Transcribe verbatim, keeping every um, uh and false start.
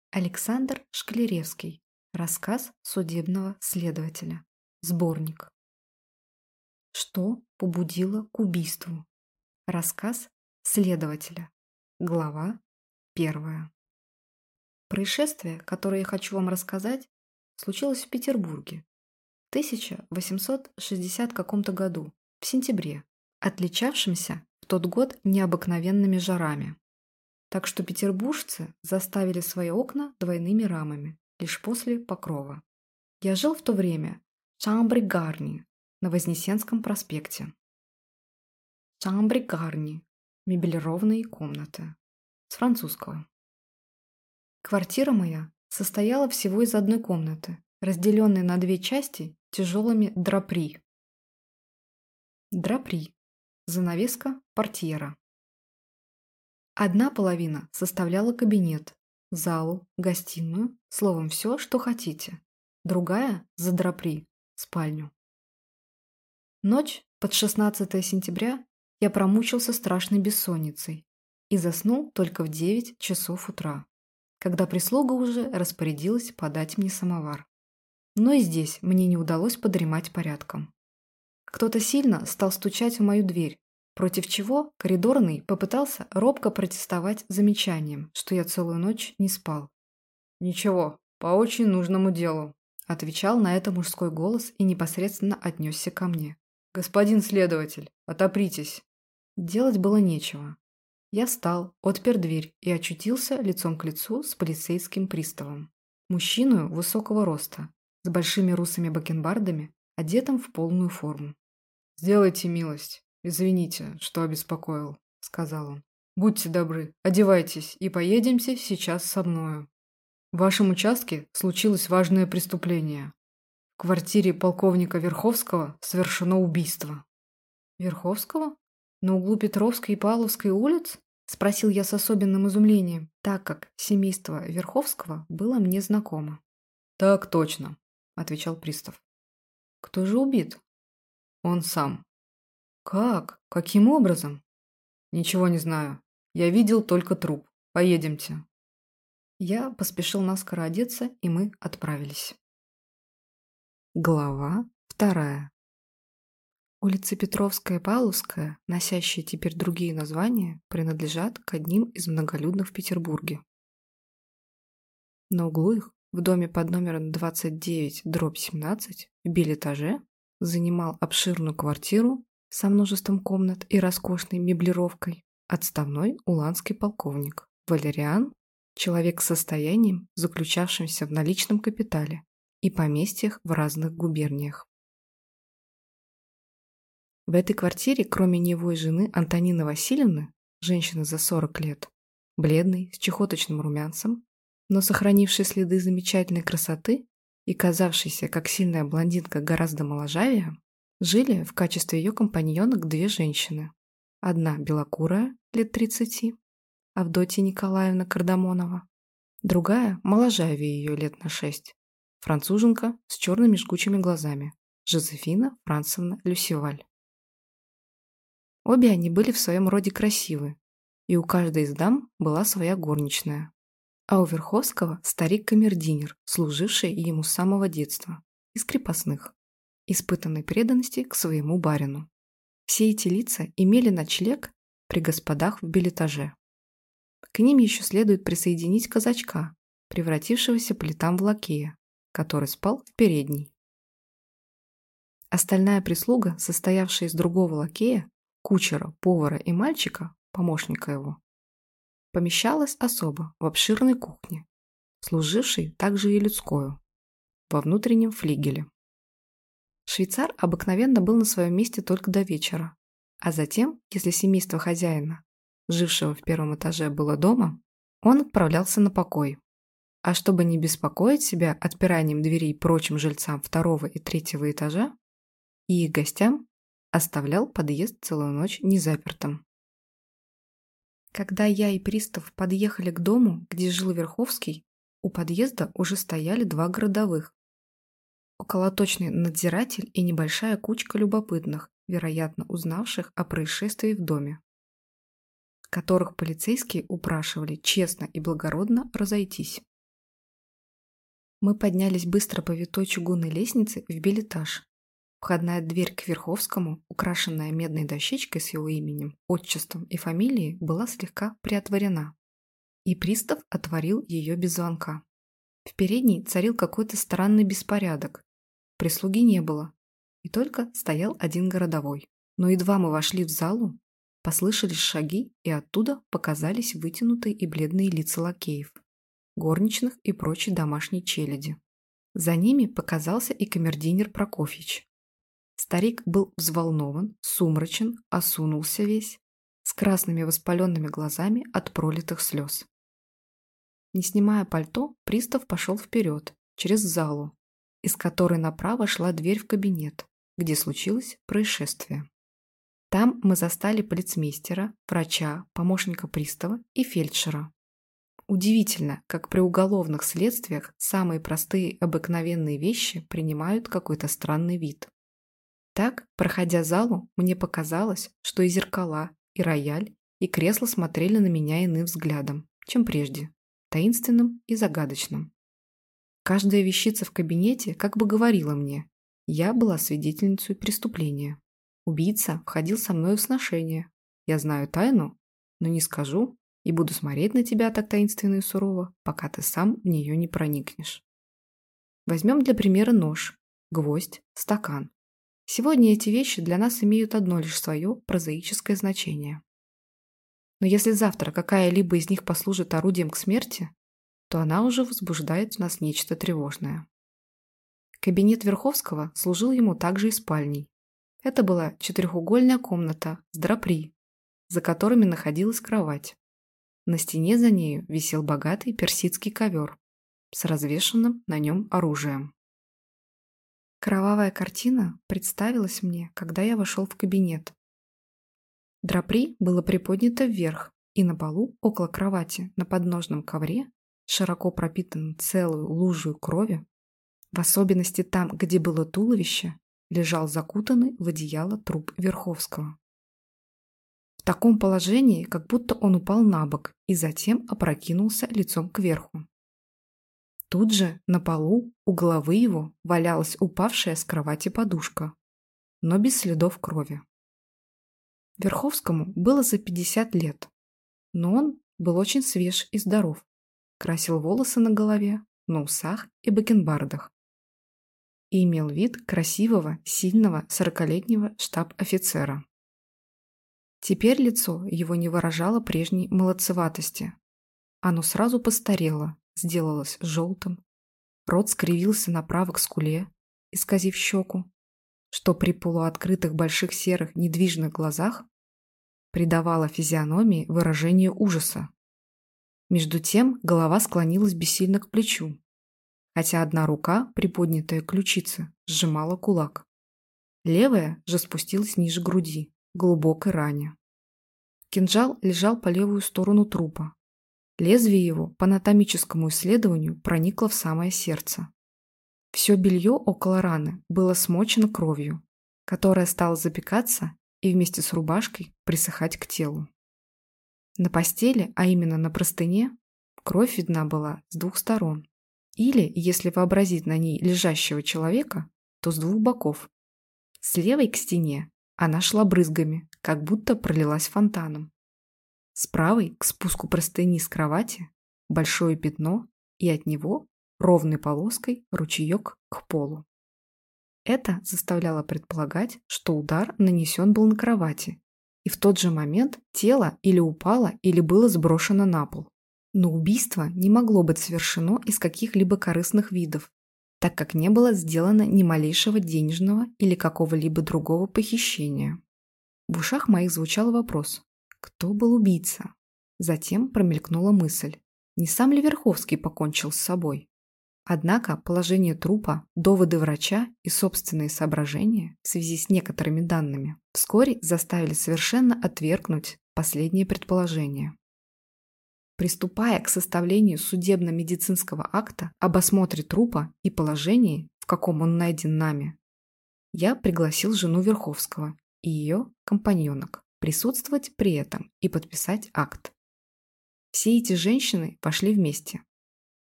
Александр Шклеревский. Рассказ судебного следователя. Сборник. Что побудило к убийству? Рассказ следователя. Глава первая. Происшествие, которое я хочу вам рассказать, случилось в Петербурге в тысяча восемьсот шестидесятом каком-то году, в сентябре, отличавшемся в тот год необыкновенными жарами. Так что петербуржцы заставили свои окна двойными рамами лишь после покрова. Я жил в то время в Шамбре-Гарни на Вознесенском проспекте. Шамбре-Гарни – мебелированные комнаты. С французского. Квартира моя состояла всего из одной комнаты, разделенной на две части тяжелыми драпри. Драпри – занавеска портьера. Одна половина составляла кабинет, залу, гостиную, словом, все, что хотите. Другая, за драпри, спальню. Ночь под шестнадцатое сентября я промучился страшной бессонницей и заснул только в девять часов утра, когда прислуга уже распорядилась подать мне самовар. Но и здесь мне не удалось подремать порядком. Кто-то сильно стал стучать в мою дверь, против чего коридорный попытался робко протестовать замечанием, что я целую ночь не спал. «Ничего, по очень нужному делу», – отвечал на это мужской голос и непосредственно отнесся ко мне. «Господин следователь, отопритесь». Делать было нечего. Я встал, отпер дверь и очутился лицом к лицу с полицейским приставом. Мужчину высокого роста, с большими русыми бакенбардами, одетым в полную форму. «Сделайте милость. «Извините, что обеспокоил», — сказал он. «Будьте добры, одевайтесь и поедемте сейчас со мною. В вашем участке случилось важное преступление. В квартире полковника Верховского совершено убийство». «Верховского? На углу Петровской и Павловской улиц?» — спросил я с особенным изумлением, так как семейство Верховского было мне знакомо. «Так точно», — отвечал пристав. «Кто же убит?» «Он сам». «Как? Каким образом?» «Ничего не знаю. Я видел только труп. Поедемте». Я поспешил наскоро одеться, и мы отправились. Глава вторая. Улицы Петровская и Павловская, носящие теперь другие названия, принадлежат к одним из многолюдных в Петербурге. На углу их, в доме под номером двадцать девять дробь семнадцать, в билетаже, занимал обширную квартиру со множеством комнат и роскошной меблировкой отставной уланский полковник Валериан, человек с состоянием, заключавшимся в наличном капитале и поместьях в разных губерниях. В этой квартире, кроме него и жены Антонины Васильевны, женщины за сорок лет, бледной, с чехоточным румянцем, но сохранившей следы замечательной красоты и казавшейся, как сильная блондинка, гораздо моложавее, жили в качестве ее компаньонок две женщины. Одна белокурая, лет тридцати, Авдотья Николаевна Кардамонова. Другая, моложавее ее лет на шесть, француженка с черными жгучими глазами, Жозефина Францевна Люсеваль. Обе они были в своем роде красивы, и у каждой из дам была своя горничная. А у Верховского старик-камердинер, служивший ему с самого детства, из крепостных, испытанной преданности к своему барину. Все эти лица имели ночлег при господах в билетаже. К ним еще следует присоединить казачка, превратившегося по летам в лакея, который спал в передней. Остальная прислуга, состоявшая из другого лакея, кучера, повара и мальчика, помощника его, помещалась особо в обширной кухне, служившей также и людскою, во внутреннем флигеле. Швейцар обыкновенно был на своем месте только до вечера, а затем, если семейство хозяина, жившего в первом этаже, было дома, он отправлялся на покой. А чтобы не беспокоить себя отпиранием дверей прочим жильцам второго и третьего этажа и их гостям, оставлял подъезд целую ночь незапертым. Когда я и пристав подъехали к дому, где жил Верховский, у подъезда уже стояли два городовых, околоточный надзиратель и небольшая кучка любопытных, вероятно, узнавших о происшествии в доме, которых полицейские упрашивали честно и благородно разойтись. Мы поднялись быстро по витой чугунной лестнице в билетаж. Входная дверь к Верховскому, украшенная медной дощечкой с его именем, отчеством и фамилией, была слегка приотворена. И пристав отворил ее без звонка. В передней царил какой-то странный беспорядок. Прислуги не было, и только стоял один городовой. Но едва мы вошли в залу, послышались шаги, и оттуда показались вытянутые и бледные лица лакеев, горничных и прочей домашней челяди. За ними показался и камердинер Прокофьич. Старик был взволнован, сумрачен, осунулся весь, с красными воспаленными глазами от пролитых слез. Не снимая пальто, пристав пошел вперед, через залу, из которой направо шла дверь в кабинет, где случилось происшествие. Там мы застали полицмейстера, врача, помощника пристава и фельдшера. Удивительно, как при уголовных следствиях самые простые обыкновенные вещи принимают какой-то странный вид. Так, проходя залу, мне показалось, что и зеркала, и рояль, и кресла смотрели на меня иным взглядом, чем прежде, таинственным и загадочным. Каждая вещица в кабинете как бы говорила мне, я была свидетельницей преступления. Убийца входил со мной в сношение. Я знаю тайну, но не скажу и буду смотреть на тебя так таинственно и сурово, пока ты сам в нее не проникнешь. Возьмем для примера нож, гвоздь, стакан. Сегодня эти вещи для нас имеют одно лишь свое прозаическое значение. Но если завтра какая-либо из них послужит орудием к смерти, то она уже возбуждает в нас нечто тревожное. Кабинет Верховского служил ему также и спальней. Это была четырехугольная комната с драпри, за которыми находилась кровать. На стене за нею висел богатый персидский ковер с развешанным на нем оружием. Кровавая картина представилась мне, когда я вошел в кабинет. Драпри было приподнято вверх, и на полу, около кровати, на подножном ковре, широко пропитанном целую лужу крови, в особенности там, где было туловище, лежал закутанный в одеяло труп Верховского. В таком положении, как будто он упал на бок и затем опрокинулся лицом кверху. Тут же на полу у головы его валялась упавшая с кровати подушка, но без следов крови. Верховскому было за пятьдесят лет, но он был очень свеж и здоров, красил волосы на голове, на усах и бакенбардах и имел вид красивого, сильного сорокалетнего штаб-офицера. Теперь лицо его не выражало прежней молодцеватости. Оно сразу постарело, сделалось желтым, рот скривился направо к скуле, исказив щеку, что при полуоткрытых больших серых недвижных глазах придавало физиономии выражение ужаса. Между тем голова склонилась бессильно к плечу, хотя одна рука, приподнятая к ключице, сжимала кулак. Левая же спустилась ниже груди, в глубокой ране. Кинжал лежал по левую сторону трупа. Лезвие его по анатомическому исследованию проникло в самое сердце. Все белье около раны было смочено кровью, которая стала запекаться и вместе с рубашкой присыхать к телу. На постели, а именно на простыне, кровь видна была с двух сторон. Или, если вообразить на ней лежащего человека, то с двух боков. С левой к стене она шла брызгами, как будто пролилась фонтаном. С правой к спуску простыни с кровати большое пятно и от него ровной полоской ручеек к полу. Это заставляло предполагать, что удар нанесен был на кровати, и в тот же момент тело или упало, или было сброшено на пол. Но убийство не могло быть совершено из каких-либо корыстных видов, так как не было сделано ни малейшего денежного или какого-либо другого похищения. В ушах моих звучал вопрос: кто был убийца? Затем промелькнула мысль: не сам ли Верховский покончил с собой? Однако положение трупа, доводы врача и собственные соображения в связи с некоторыми данными вскоре заставили совершенно отвергнуть последнее предположение. Приступая к составлению судебно-медицинского акта об осмотре трупа и положении, в каком он найден нами, я пригласил жену Верховского и ее компаньонок присутствовать при этом и подписать акт. Все эти женщины пошли вместе.